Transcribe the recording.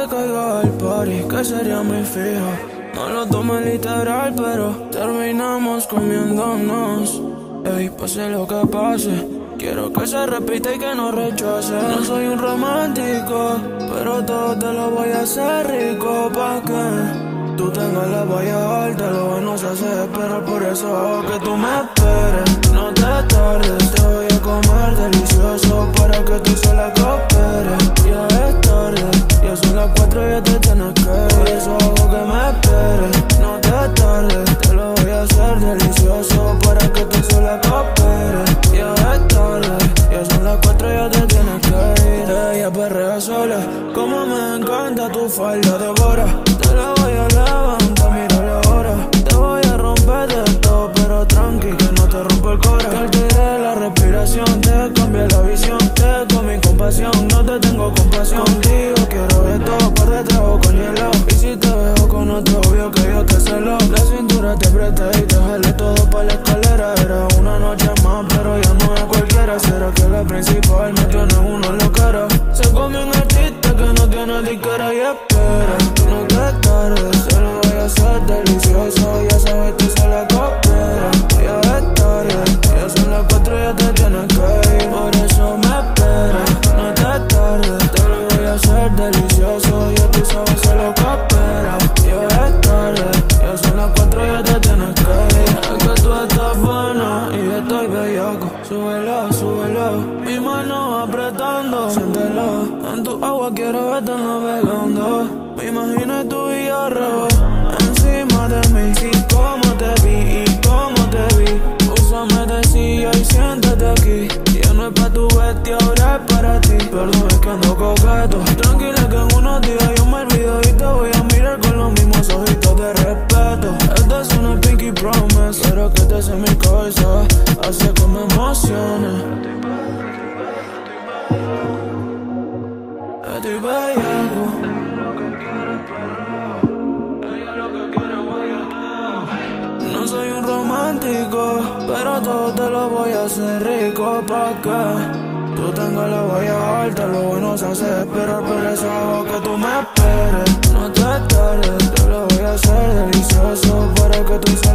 que caiga al party, que sería mi fijo. No lo tomes literal, pero terminamos comiéndonos. Ey, pase lo que pase, quiero que se repita y que no rechace. No soy un romántico, pero todo te lo voy a hacer rico. Pa' que tú tengas la valla alta, lo bueno se hace esperar. Por eso hago que tú me esperes. No te tardes, te voy a comer delicioso para que tú sola cooperes. Ya es tarde, ya son las 4 y ya te tienes que ir. Por eso hago que me esperes. No te tardes, te lo voy a hacer delicioso para que tú sola cooperes. Ya es tarde, ya son las 4 y ya te tienes que ir. Ella perrea sola, como me encanta tu falda, devora. Te la voy a levantar, mira la hora. Te voy a romper de todo, pero tranqui, que no te rompo el cora. Que alteré la respiración, te cambié la visión. Te con mi compasión, no te tengo compasión. Contigo quiero de todo, por detrás o con hielo. Y si te veo con otro, obvio que yo te celo. La cintura te apreté y te jalé todo pa' la escalera. Era una noche más, pero ya no es cualquiera. Será que la principal me tiene uno en la cara. Se come un artista que no tiene disquera y espera. No te tardes, se lo voy a hacer delicioso. Ya sabes, tú sola coopera. Ya es tarde, ya son las 4 y ya te tienes que ir. Por eso me espera. No te tardes, te lo voy a hacer delicioso. Ya tú sabes, se lo coopera. Ya es tarde, ya son las 4 y ya te tienes que ir. Es que tú estás buena y yo estoy bellaco. Súbelo, súbelo, mi mano apretando. Siéntelo, en tu agua quiero verte navegando. Me imagino tú y yo revés encima de mí. Sí, como te vi y como te vi. Úsame de silla y siéntate aquí. Ya no es pa' tu bestia, ahora es para ti. Perdón, es que ando coqueto. Tranquila que en unos días yo me olvido y te voy a mirar con los mismos ojitos de respeto. Esto es una pinky promise, pero que te hace mi cabeza, hace que me emocione. Estoy bellaco. No soy un romántico, pero todo te lo voy a hacer rico. Pa' que tú tengas la valla alta, lo bueno se hace esperar. Por eso hago que tú me esperes. No te tardes, te lo voy a hacer delicioso para que tú